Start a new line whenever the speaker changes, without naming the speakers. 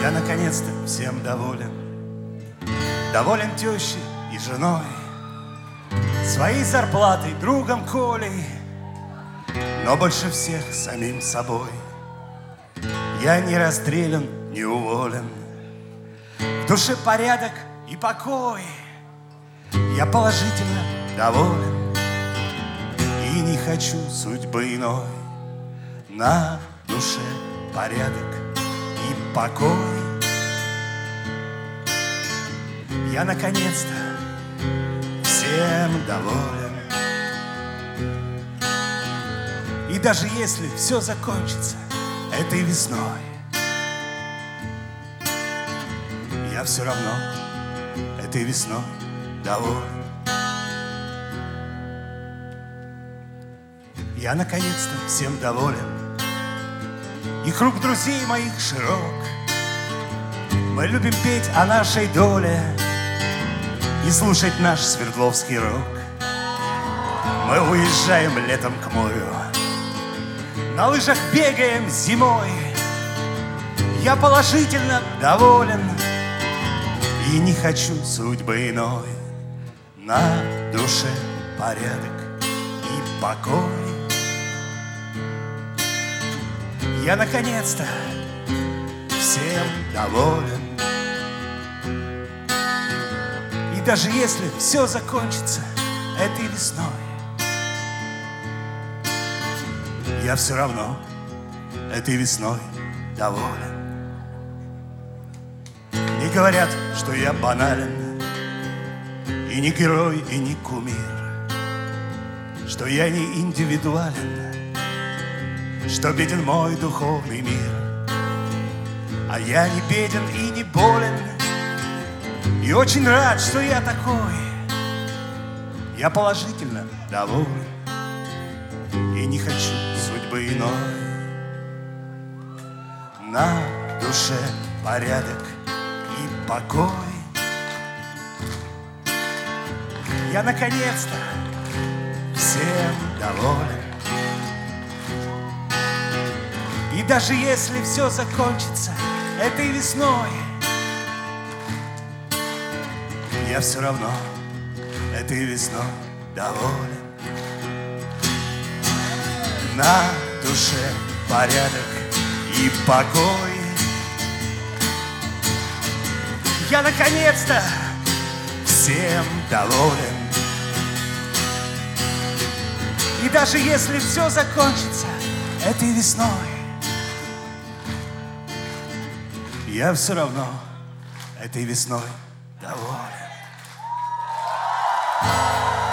Я наконец-то всем доволен. Доволен тещей и женой, своей зарплатой, другом Колей, но больше всех самим собой. Я не расстрелян, не уволен, в душе порядок и покой. Я положительно доволен и не хочу судьбы иной. На душе порядок и покой. Я наконец-то всем доволен. И даже если все закончится этой весной, я все равно этой весной доволен. Я наконец-то всем доволен, и круг друзей моих широк. Мы любим петь о нашей доле и слушать наш Свердловский рок. Мы уезжаем летом к морю, на лыжах бегаем зимой. Я положительно доволен и не хочу судьбы иной. На душе порядок и покой. Я наконец-то всем доволен. И даже если все закончится этой весной, я все равно этой весной доволен. Не говорят, что я банален, и не герой, и не кумир, что я не индивидуален, что беден мой духовный мир. А я не беден и не болен, и очень рад, что я такой. Я положительно доволен и не хочу судьбы иной. На душе порядок и покой. Я наконец-то всем доволен. И даже если все закончится этой весной, я все равно этой весной доволен. На душе порядок и покой. Я наконец-то всем доволен. И даже если все закончится этой весной, я все равно этой весной доволен.